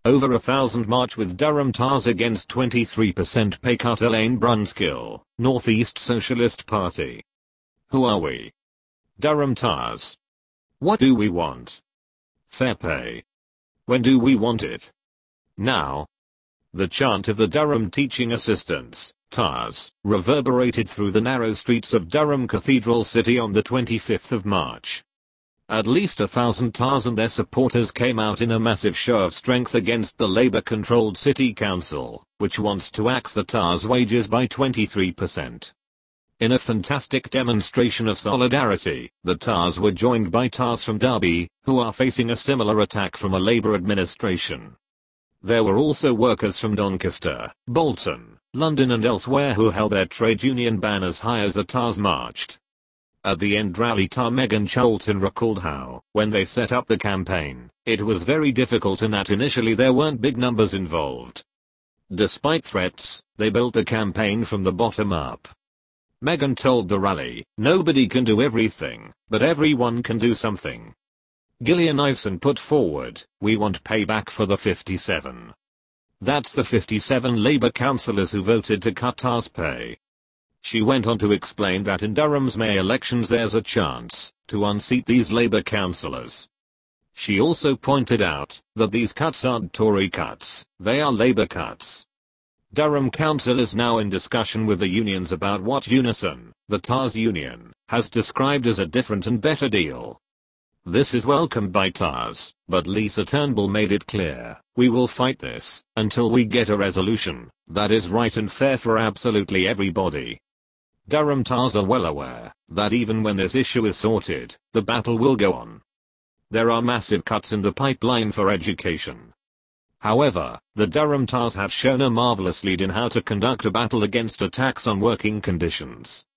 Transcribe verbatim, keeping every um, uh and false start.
Over a thousand march with Durham Tars against twenty-three percent pay cut. Elaine Brunskill, Northeast Socialist Party. Who are we? Durham Tars. What do we want? Fair pay. When do we want it? Now. The chant of the Durham teaching assistants, Tars, reverberated through the narrow streets of Durham Cathedral City on the twenty-fifth of March. At least a thousand Tars and their supporters came out in a massive show of strength against the Labour-controlled City Council, which wants to axe the Tars' wages by twenty-three percent. In a fantastic demonstration of solidarity, the Tars were joined by Tars from Derby, who are facing a similar attack from a Labour administration. There were also workers from Doncaster, Bolton, London and elsewhere who held their trade union banners high as the Tars marched. At the end, rally Tar Megan Charlton recalled how, when they set up the campaign, it was very difficult and that initially there weren't big numbers involved. Despite threats, they built the campaign from the bottom up. Megan told the rally, "Nobody can do everything, but everyone can do something." Gillian Iveson put forward, "We want payback for the fifty-seven. That's the fifty-seven Labour councillors who voted to cut Tars' pay." She went on to explain that in Durham's May elections there's a chance to unseat these Labour councillors. She also pointed out that these cuts aren't Tory cuts, they are Labour cuts. Durham Council is now in discussion with the unions about what Unison, the Tars union, has described as a different and better deal. This is welcomed by Tars, but Lisa Turnbull made it clear, "We will fight this until we get a resolution that is right and fair for absolutely everybody." Durham Tars are well aware that even when this issue is sorted, the battle will go on. There are massive cuts in the pipeline for education. However, the Durham Tars have shown a marvelous lead in how to conduct a battle against attacks on working conditions.